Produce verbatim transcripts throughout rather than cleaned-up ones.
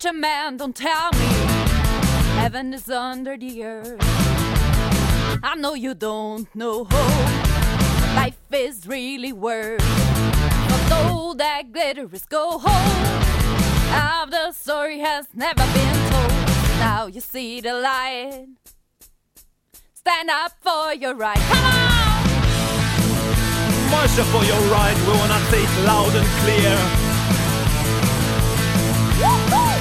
preacher man, don't tell me heaven is under the earth. I know you don't know what life is really worth. But though that glitter is gold, half the story has never been told. Now you see the light. Stand up for your right. Come on! March up for your right. We wanna say it loud and clear. Woo-hoo!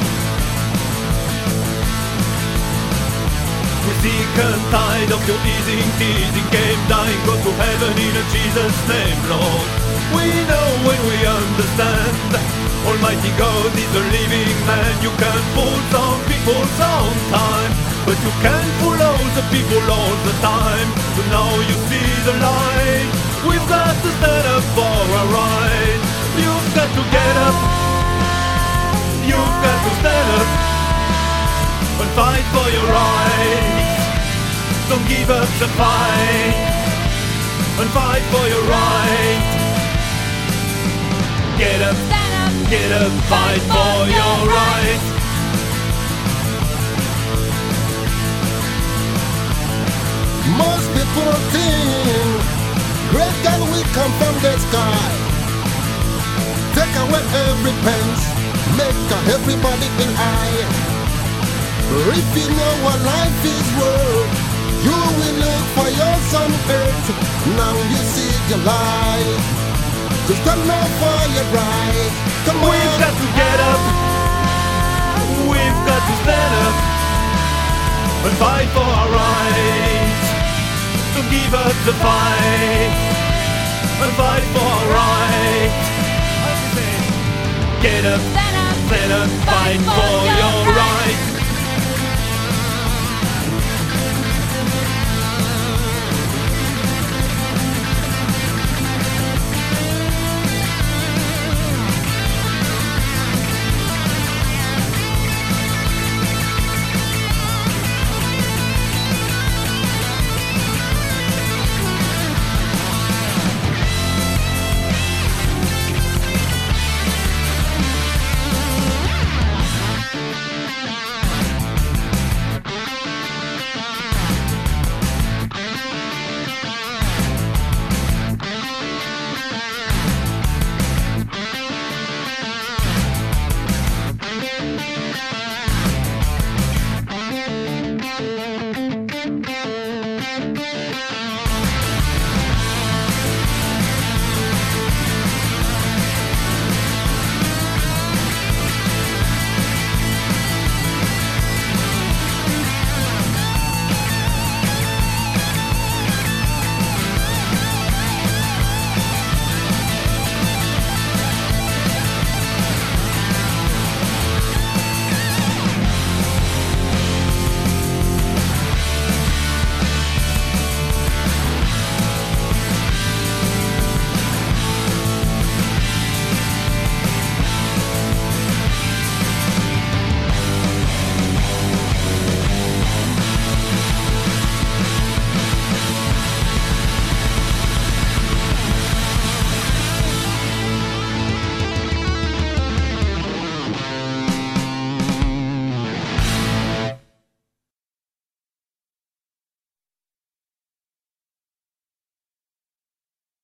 We're sick and tired of your easing, teasing game, dying, go to heaven in a Jesus' name, Lord. We know when we understand, Almighty God is a living man. You can fool some people sometime, but you can't fool all the people all the time. So now you see the light. We've got to stand up for our right. You've got to get up. You've got to stand up and fight for your right. Don't give up the fight and fight for your right. Get up, get up, fight for your right. Most people think great God will come from the sky, take away every pence, make everybody in high. If you know what life is worth, you will look for yours on earth. Now you see your life. Just stand up for your right. Come on. We've got to get up. We've got to stand up and fight for our rights. Don't give up the fight and fight for our rights. Get up, stand up, fight for your rights.